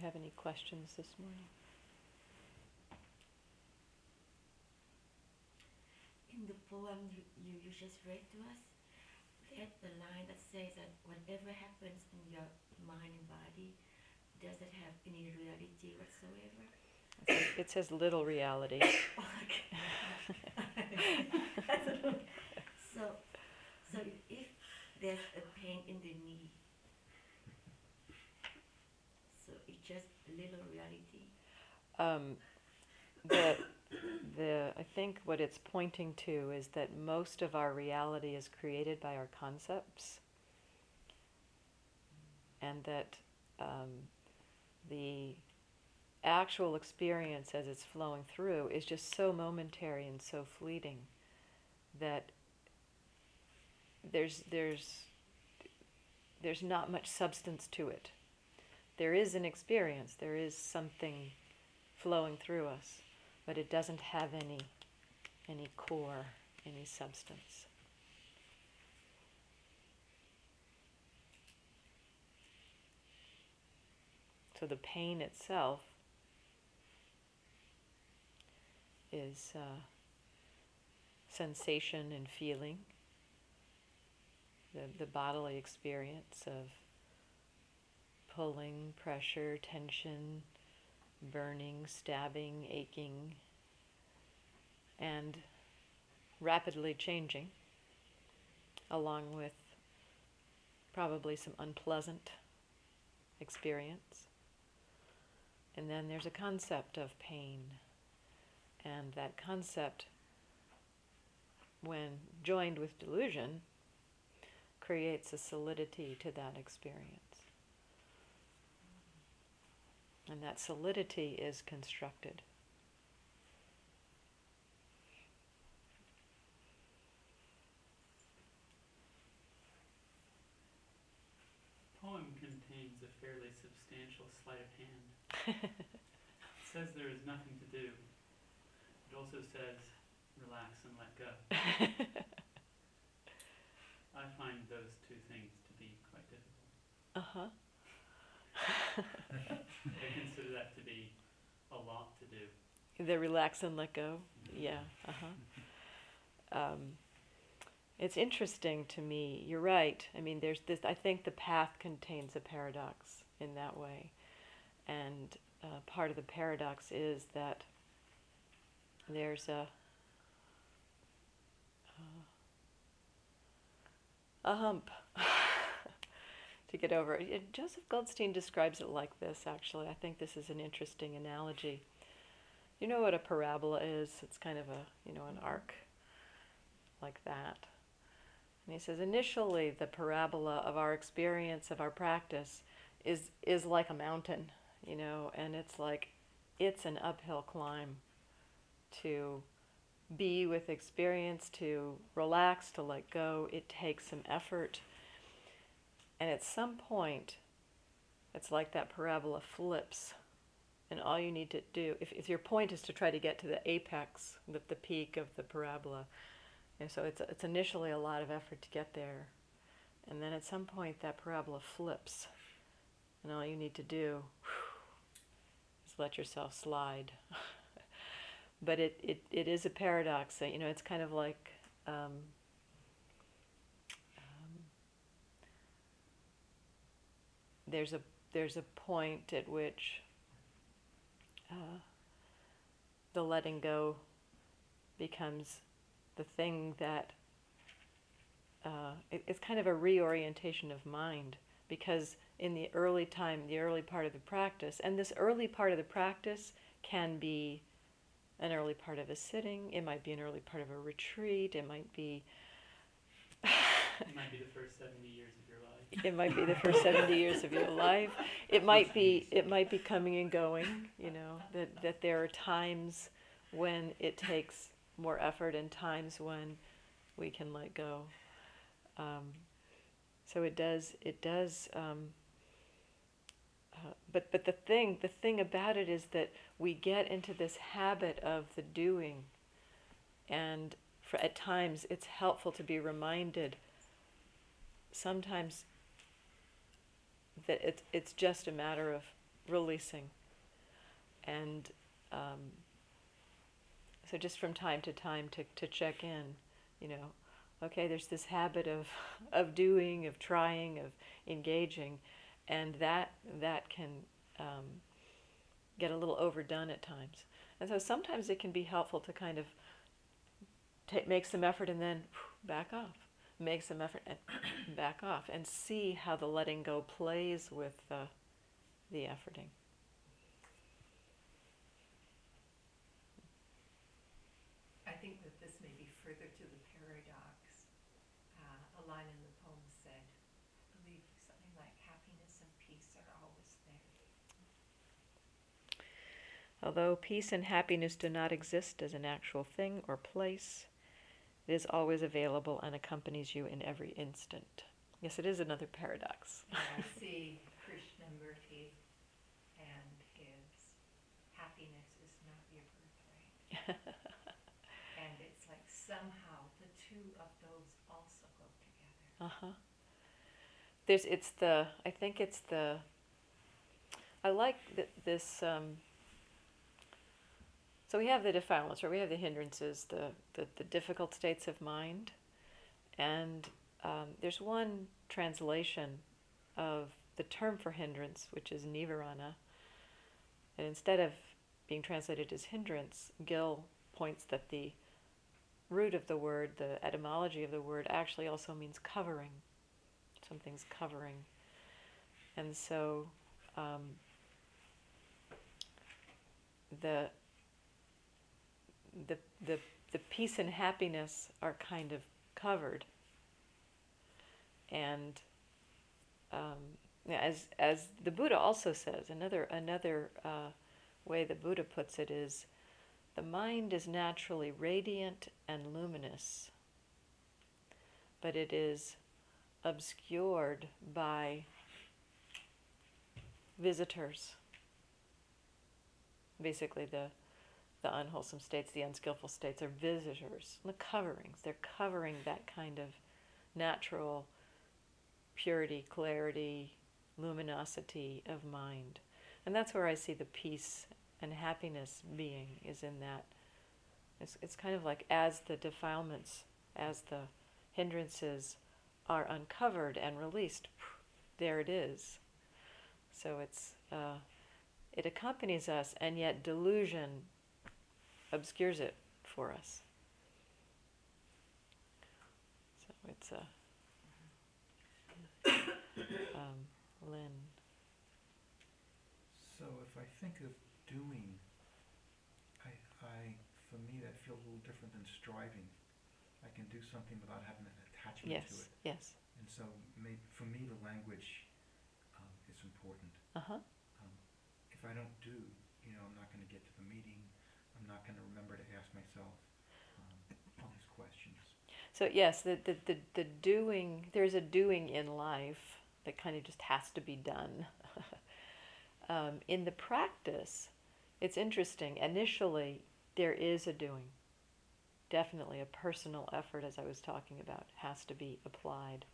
have any questions this morning? In the poem you just read to us, there's the line that says that whatever happens in your mind and body doesn't have any reality whatsoever. It says little reality. So if there's a pain in the knee, so it's just little reality. I think what it's pointing to is that most of our reality is created by our concepts, and that the actual experience as it's flowing through is just so momentary and so fleeting that there's not much substance to it. There is an experience, there is something flowing through us, but it doesn't have any core, any substance. So the pain itself is sensation and feeling, the bodily experience of pulling, pressure, tension, burning, stabbing, aching, and rapidly changing, along with probably some unpleasant experience. And then there's a concept of pain, and that concept, when joined with delusion, creates a solidity to that experience. And that solidity is constructed. The poem contains a fairly substantial sleight of hand. It says there is nothing to do. It also says relax and let go. I find those two things to be quite difficult. Uh-huh. I consider that to be a lot to do. The relax and let go. Yeah. Uh-huh. It's interesting to me. You're right. I mean, there's this. I think the path contains a paradox in that way, and part of the paradox is that there's a hump to get over. Joseph Goldstein describes it like this. Actually, I think this is an interesting analogy. You know what a parabola is? It's kind of an arc like that. And he says, initially, the parabola of our experience, of our practice, is like a mountain, and it's an uphill climb to be with experience, to relax, to let go. It takes some effort. And at some point, it's like that parabola flips. And all you need to do, if your point is to try to get to the apex, the peak of the parabola, and so it's initially a lot of effort to get there. And then at some point that parabola flips. And all you need to do is let yourself slide. But it is a paradox. It's kind of like there's a point at which the letting go becomes the thing that it's kind of a reorientation of mind, because in the early part of the practice, and this early part of the practice can be an early part of a sitting, it might be an early part of a retreat, it might be It might be the first 70 years of your life. It might be the first 70 years of your life. It might be coming and going, that there are times when it takes more effort and times when we can let go. So it does. But the thing about it is that we get into this habit of the doing, and at times it's helpful to be reminded sometimes that it's just a matter of releasing. And so just from time to time to check in, you know, okay, there's this habit of doing, of trying, of engaging, and that can get a little overdone at times. And so sometimes it can be helpful to kind of make some effort and then back off. Make some effort and back off, and see how the letting go plays with the efforting. I think that this may be further to the paradox. A line in the poem said, I believe something like happiness and peace are always there. Although peace and happiness do not exist as an actual thing or place, it is always available and accompanies you in every instant. Yes, it is another paradox. I see Krishnamurti and his happiness is not your birthright. And it's like somehow the two of those also go together. I like this. So we have the defilements, or we have the hindrances, the difficult states of mind, and there's one translation of the term for hindrance, which is nivarana, and instead of being translated as hindrance, Gill points that the root of the word, the etymology of the word, actually also means covering. Something's covering. And so the peace and happiness are kind of covered. And as the Buddha also says, another way the Buddha puts it is, the mind is naturally radiant and luminous, but it is obscured by visitors. Basically, the unwholesome states, the unskillful states are visitors, the coverings. They're covering that kind of natural purity, clarity, luminosity of mind. And that's where I see the peace and happiness being, is in that. It's kind of like as the defilements, as the hindrances are uncovered and released, there it is. So it accompanies us, and yet delusion obscures it for us. So it's Lynn. So if I think of doing, for me that feels a little different than striving. I can do something without having an attachment to it. Yes. And so for me the language is important. If I don't do, I'm not going to get to the meeting. I'm not going to remember to ask myself all these questions. So yes, the doing, there's a doing in life that kind of just has to be done. In the practice, it's interesting. Initially, there is a doing. Definitely a personal effort, as I was talking about, has to be applied.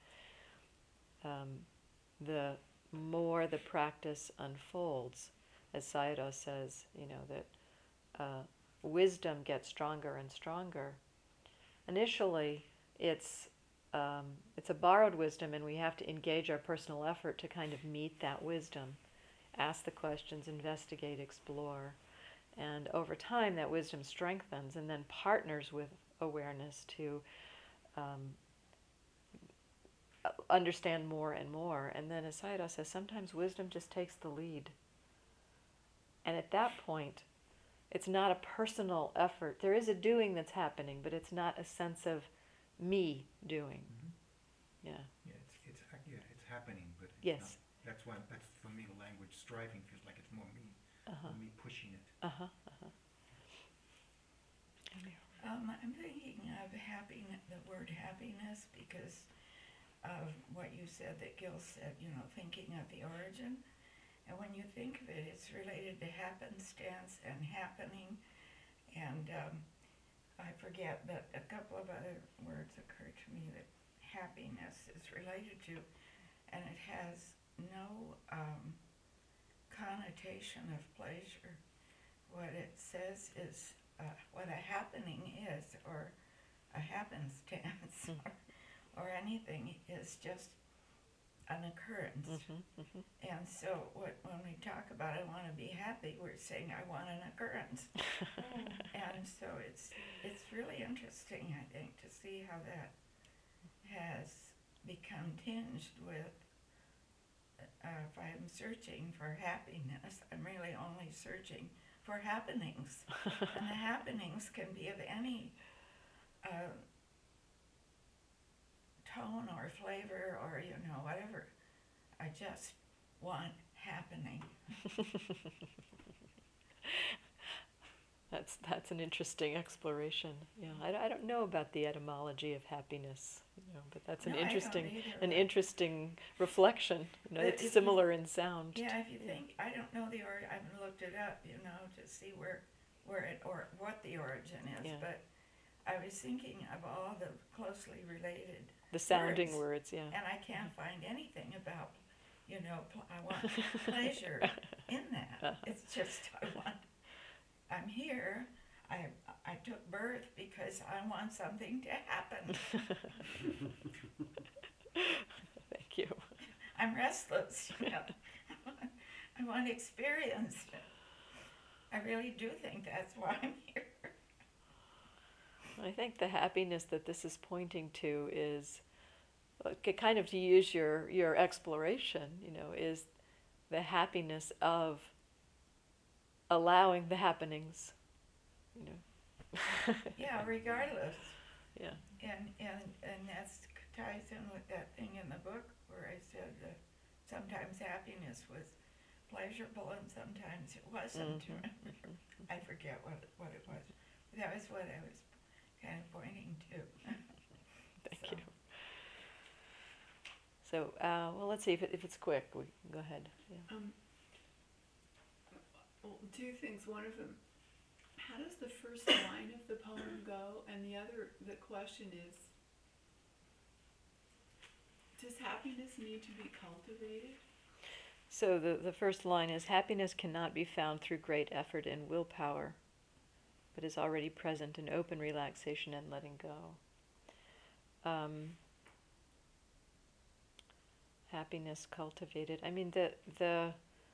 The more the practice unfolds, as Sayadaw says, that wisdom gets stronger and stronger. Initially, it's a borrowed wisdom, and we have to engage our personal effort to kind of meet that wisdom, ask the questions, investigate, explore. And over time, that wisdom strengthens and then partners with awareness to understand more and more. And then, as Sayadaw says, sometimes wisdom just takes the lead. And at that point, it's not a personal effort. There is a doing that's happening, but it's not a sense of me doing. Mm-hmm. Yeah, it's happening, but it's yes. not. That's for me the language. Striving feels like it's more me, me pushing it. I'm thinking of the word happiness, because of what you said, that Gill said, thinking of the origin. And when you think of it, it's related to happenstance and happening. And I forget, but a couple of other words occur to me that happiness is related to, and it has no connotation of pleasure. What it says is what a happening is, or a happenstance, or anything is just an occurrence. And so when we talk about I want to be happy, we're saying I want an occurrence. And so it's really interesting, I think, to see how that has become tinged with, if I'm searching for happiness, I'm really only searching for happenings. And the happenings can be of any tone or flavor or, whatever. I just want happening. That's an interesting exploration. Yeah, I don't know about the etymology of happiness, but that's No, I don't either. interesting reflection. But It's if similar in sound. Yeah, if you think, I don't know I haven't looked it up, to see where it, or what the origin is, Yeah. but I was thinking of all the closely related The sounding words, yeah. and I can't find anything about, I want pleasure in that. It's just, I'm here, I took birth because I want something to happen. Thank you. I'm restless, I want experience. I really do think that's why I'm here. I think the happiness that this is pointing to is, kind of to use your exploration, is the happiness of allowing the happenings, Yeah, regardless. Yeah. And that ties in with that thing in the book where I said that sometimes happiness was pleasurable and sometimes it wasn't. I forget what it was. That was what I was kind of pointing to. Thank you. So, well, let's see if it's quick. We can go ahead. Yeah. Well, two things. One of them, how does the first line of the poem go? And the question is, does happiness need to be cultivated? So the first line is, happiness cannot be found through great effort and willpower, but is already present in open relaxation and letting go. Happiness cultivated. I mean, there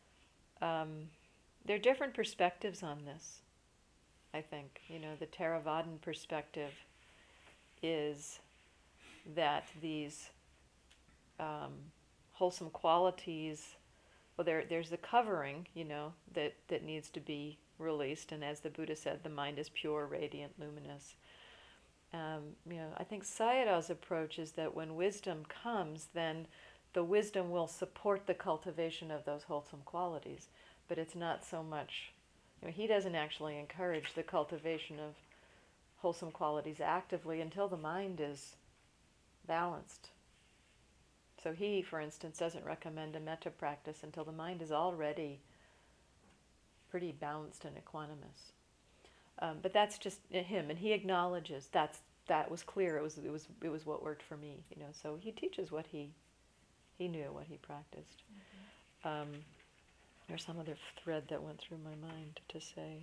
are different perspectives on this, I think. The Theravadan perspective is that these wholesome qualities, well, there's the covering, that needs to be released, and as the Buddha said, the mind is pure, radiant, luminous. I think Sayadaw's approach is that when wisdom comes, then the wisdom will support the cultivation of those wholesome qualities, but it's not so much, he doesn't actually encourage the cultivation of wholesome qualities actively until the mind is balanced. So he, for instance, doesn't recommend a metta practice until the mind is already pretty balanced and equanimous. But that's just him, and he acknowledges that was clear. It was what worked for me, So he teaches what he knew, what he practiced. There's some other thread that went through my mind to say.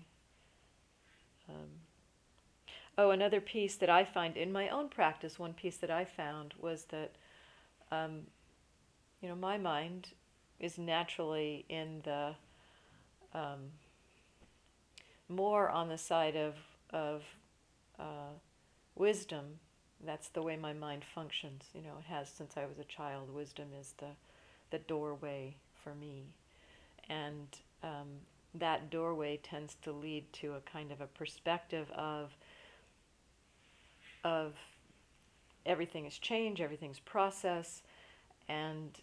Another piece that I find in my own practice. One piece that I found was that, my mind is naturally in the more on the side of wisdom. That's the way my mind functions. It has since I was a child. Wisdom is the doorway for me. And that doorway tends to lead to a kind of a perspective of everything is change, everything's process, and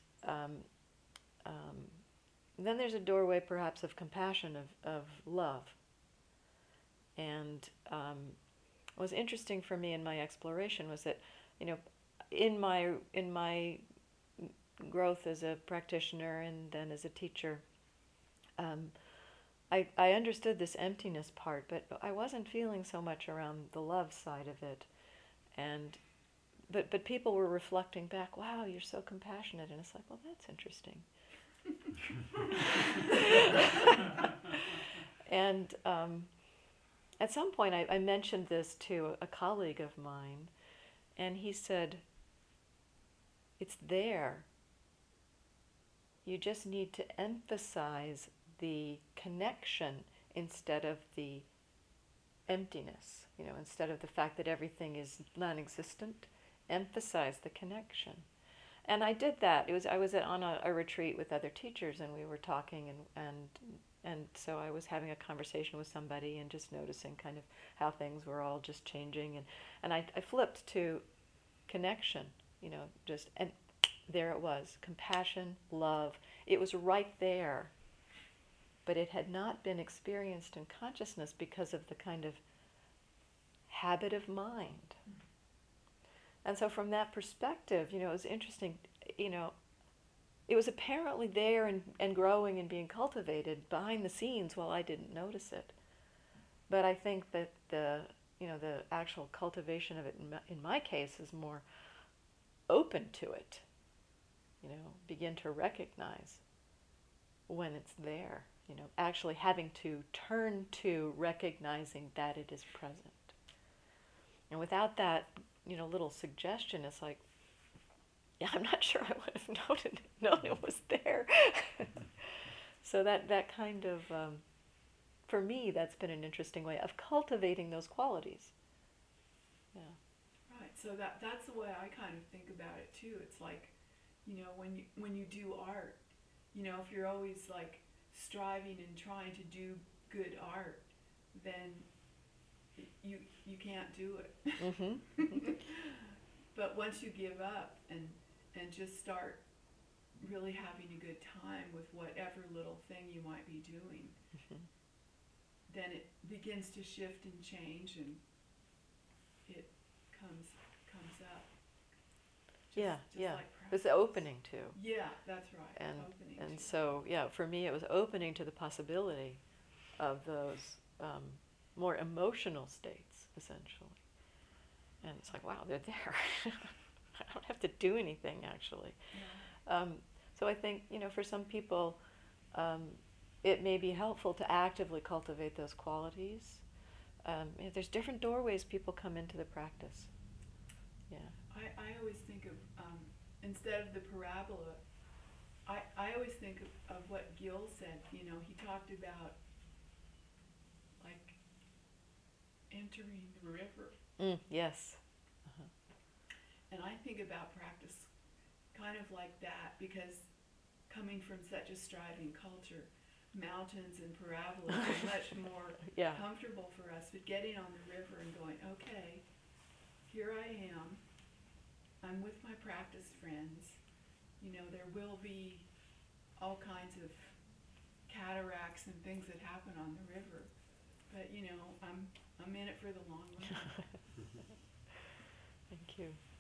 then there's a doorway perhaps of compassion, of love. And what was interesting for me in my exploration was that, in my growth as a practitioner and then as a teacher, I understood this emptiness part, but I wasn't feeling so much around the love side of it. But people were reflecting back, wow, you're so compassionate. And it's like, well, that's interesting. And at some point, I mentioned this to a colleague of mine, and he said, "It's there. You just need to emphasize the connection instead of the emptiness, instead of the fact that everything is non-existent. Emphasize the connection." And I did that. I was on a retreat with other teachers, and we were talking, and so I was having a conversation with somebody and just noticing kind of how things were all just changing, and I flipped to connection, and there it was, compassion, love. It was right there, but it had not been experienced in consciousness because of the kind of habit of mind. And so from that perspective, it was interesting, it was apparently there and growing and being cultivated behind the scenes while I didn't notice it. But I think that the actual cultivation of it in my case is more open to it, begin to recognize when it's there, actually having to turn to recognizing that it is present. And without that, little suggestion, it's like, yeah, I'm not sure I would have known it was there. So that kind of, for me, that's been an interesting way of cultivating those qualities. Yeah. Right. So that's the way I kind of think about it too. It's like, when you do art, if you're always like striving and trying to do good art, then you can't do it. Mm-hmm. But once you give up and just start really having a good time with whatever little thing you might be doing, Mm-hmm. then it begins to shift and change, and it comes up. Just like It's the opening to. Yeah, that's right. And so, for me, it was opening to the possibility of those more emotional states, essentially. And it's like, wow, they're there. I don't have to do anything, actually. Yeah. So I think, for some people, it may be helpful to actively cultivate those qualities. There's different doorways people come into the practice. Yeah. I always think of, instead of the parabola, I always think of what Gil said. He talked about like entering the river. Yes. And I think about practice kind of like that, because coming from such a striving culture, mountains and parabolas are much more comfortable for us. But getting on the river and going, okay, here I am. I'm with my practice friends. There will be all kinds of cataracts and things that happen on the river. But I'm in it for the long run. Thank you.